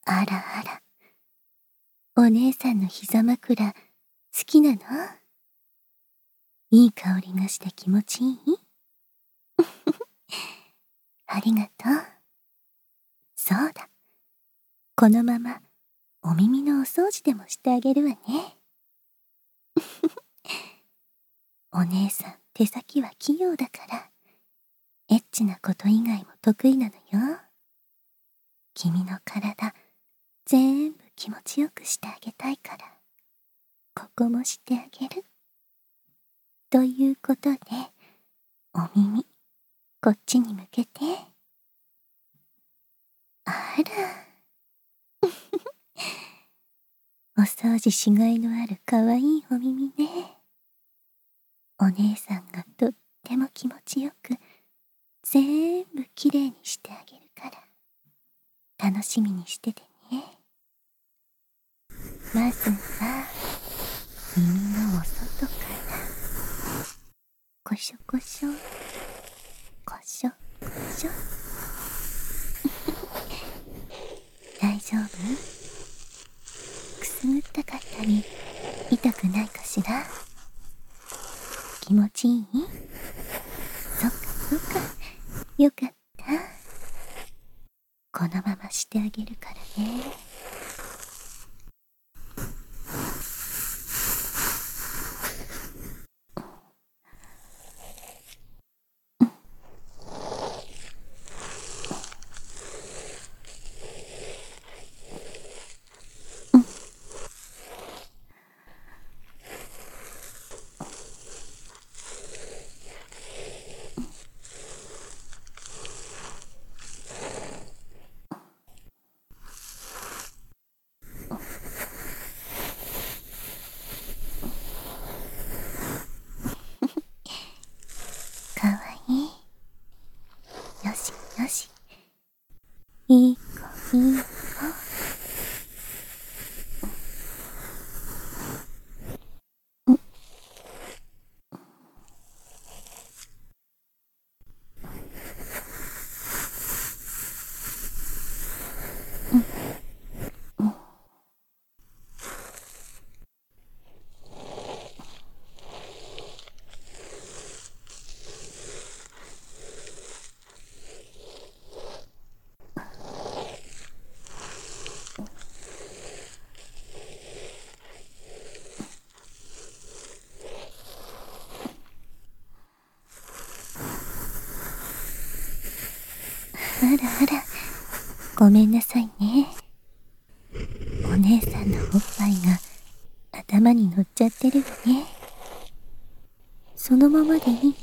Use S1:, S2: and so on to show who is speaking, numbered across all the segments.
S1: あらあら、お姉さんの膝枕好きなの？いい香りがして気持ちいい？ありがとう。そうだ、このままお耳のお掃除でもしてあげるわね。お姉さん手先は器用だから、エッチなこと以外も得意なのよ。君の体全部気持ちよくしてあげたいから、ここもしてあげる。ということで、お耳こっちに向けて。あらお掃除しがいのあるかわいいお耳ね。お姉さんがとっても気持ちよく全部きれいにしてあげるから、楽しみにしててね。まずは耳のお外から、こしょこしょこしょこしょ大丈夫？くすぐったかったり痛くないかしら？気持ちいい？そっかそっか、よかった。このまましてあげるからね。かわいい。よしよし、いい子いい子。あらあら、ごめんなさいね。お姉さんのおっぱいが頭に乗っちゃってるわね。そのままでいい？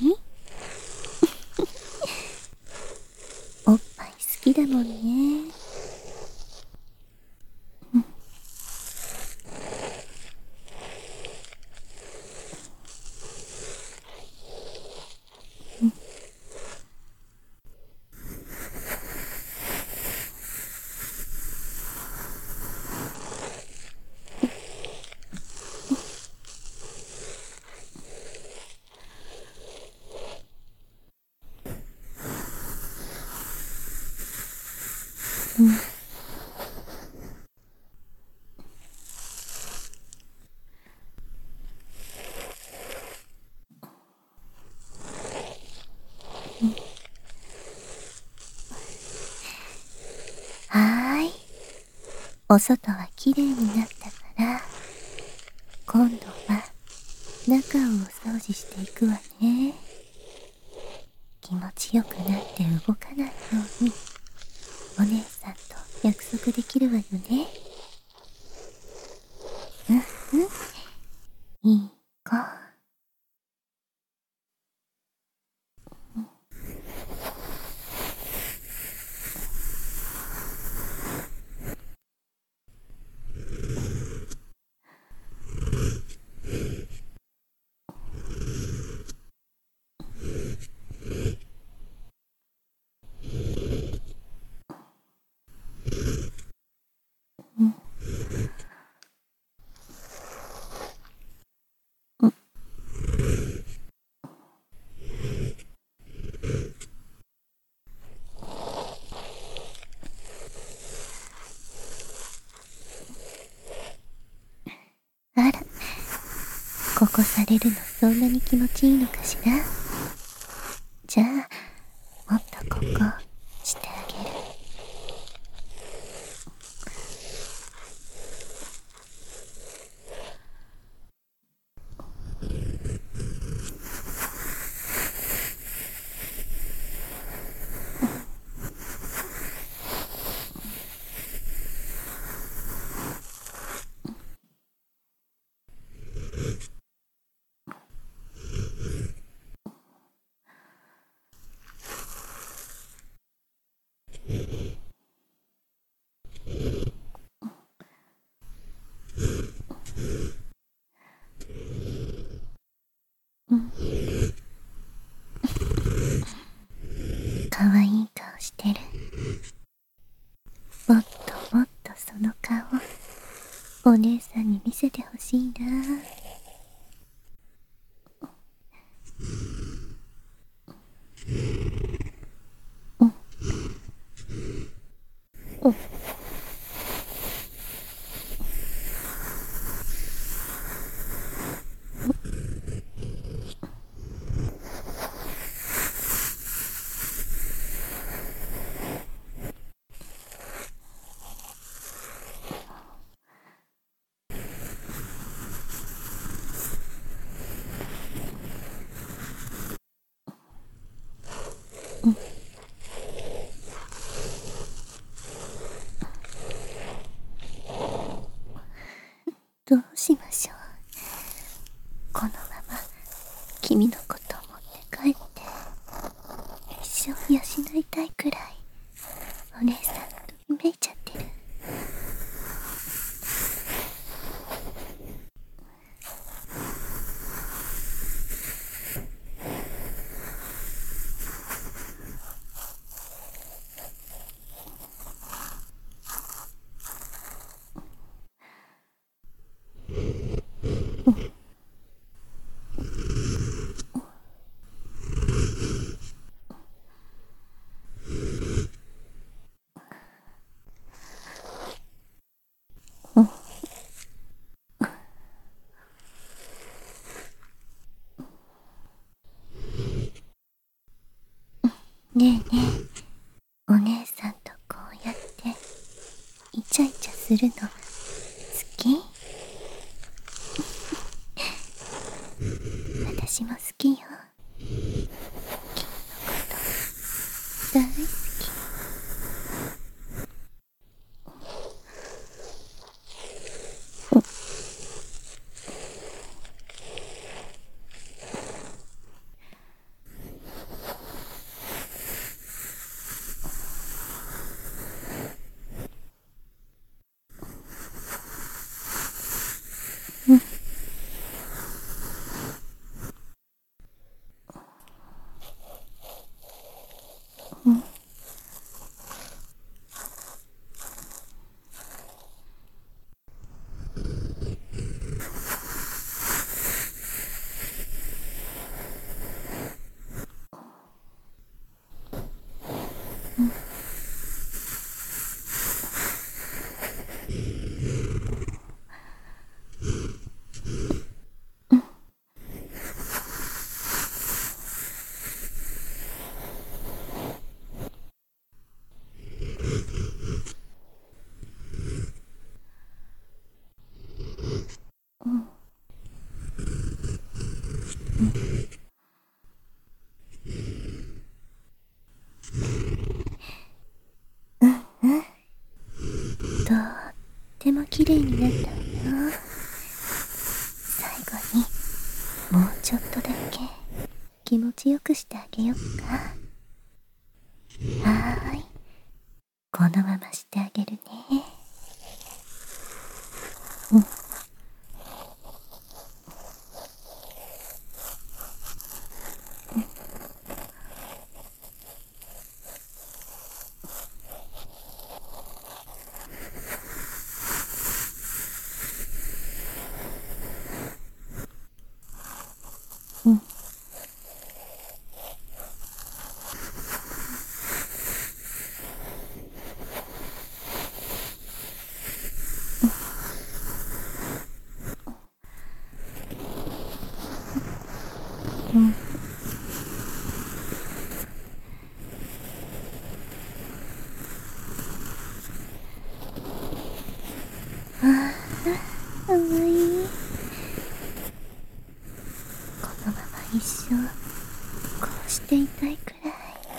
S1: おっぱい好きだもんね。はーい、お外はきれいになったから、今度は中をお掃除していくわね。気持ちよくなって動かないように、お姉さんと約束できるわよね。いい子。 ここされるのそんなに気持ちいいのかしら。じゃあもっとここしてあげる。うん。かわいい顔してる。もっともっとその顔お姉さんに見せてほしいな。うん。うん。うん。どうしましょう。このまま君のことを持って帰って一生養いたいくらいお姉さんときめいちゃってる。うん。ねえねえ、お姉さんとこうやってイチャイチャするの好き？私も好きよ。君のこと大好き。うん。うん。うん。うんうん。とっても綺麗になったわよ。最後にもうちょっとだけ気持ちよくしてあげよっか。はーい、このまましてあげるね。うん。うん。 ああ、かわいい。このまま一生こうしていたいくらい。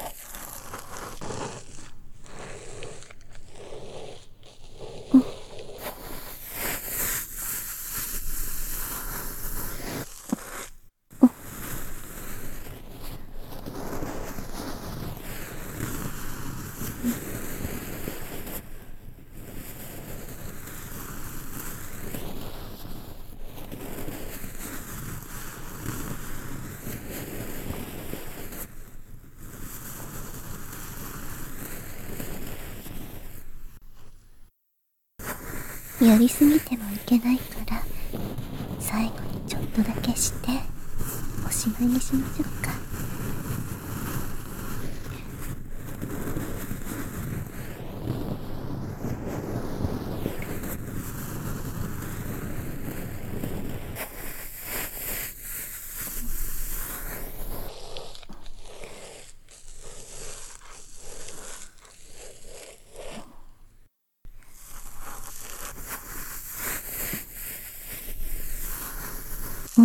S1: やりすぎてもいけないから最後にちょっとだけしておしまいにしましょうか。うん。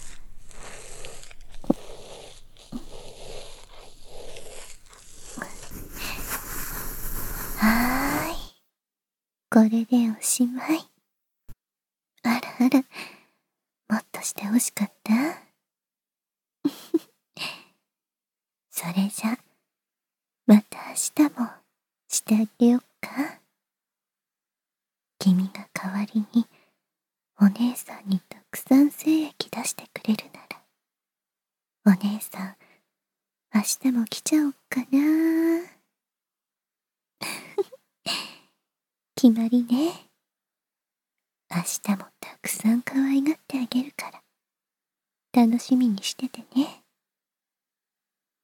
S1: はーい。これでおしまい。あらあら、もっとしてほしかった？それじゃ、また明日もしてあげよっか。君が代わりにお姉さんにたくさん精液出してくれるなら、お姉さん、明日も来ちゃおっかな。決まりね。明日もたくさん可愛がってあげるから、楽しみにしててね。